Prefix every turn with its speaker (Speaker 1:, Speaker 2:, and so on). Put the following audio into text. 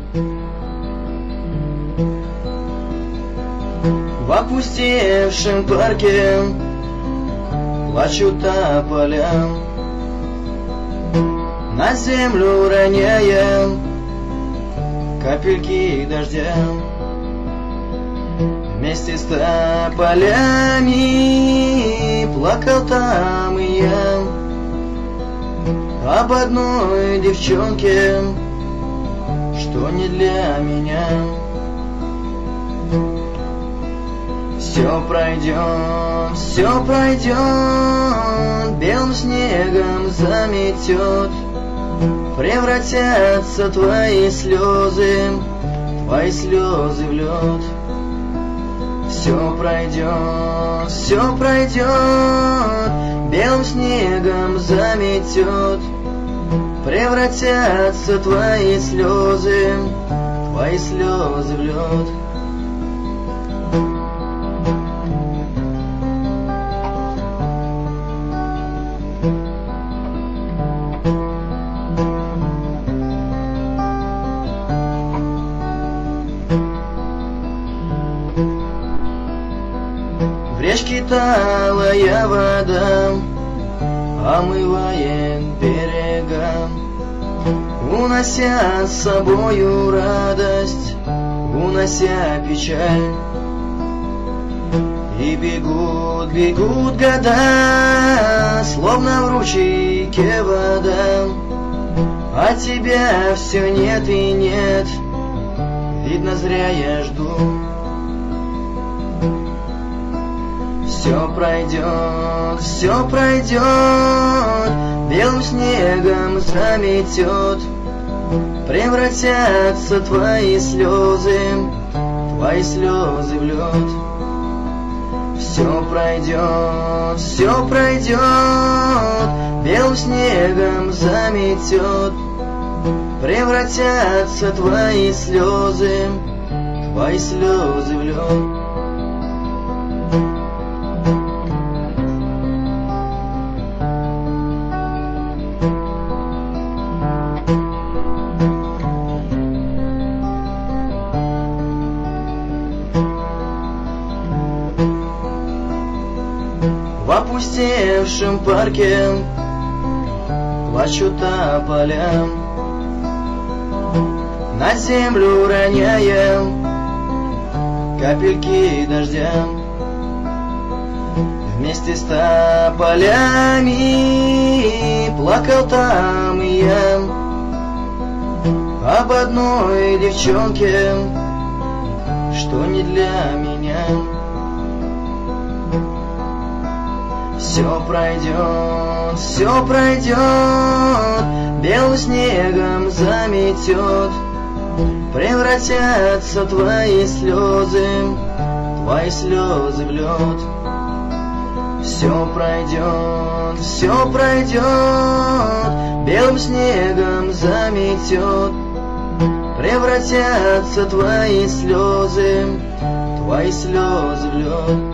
Speaker 1: В опустевшем парке плачут тополя, на землю роняя капельки дождя. Вместе с тополями плакал там и я об одной девчонке, что не для меня. Все пройдет, белым снегом заметет, превратятся твои слезы в лед. Все пройдет, белым снегом заметет, превратятся твои слезы в лед. В речке талая вода омывает берега, унося с собою радость, унося печаль. И бегут года, словно в ручейке вода, а тебя все нет и нет, видно, зря я жду. Все пройдет, белым снегом заметет, превратятся твои слезы в лед. Все пройдет, белым снегом заметет, превратятся твои слезы в лед. В опустевшем парке плачут тополя, на землю роняя капельки дождя. Вместе с тополями плакал там и я об одной девчонке, что не для меня. Все пройдет, белым снегом заметет, превратятся твои слезы в лед. Все пройдет, белым снегом заметет, превратятся твои слезы в лед.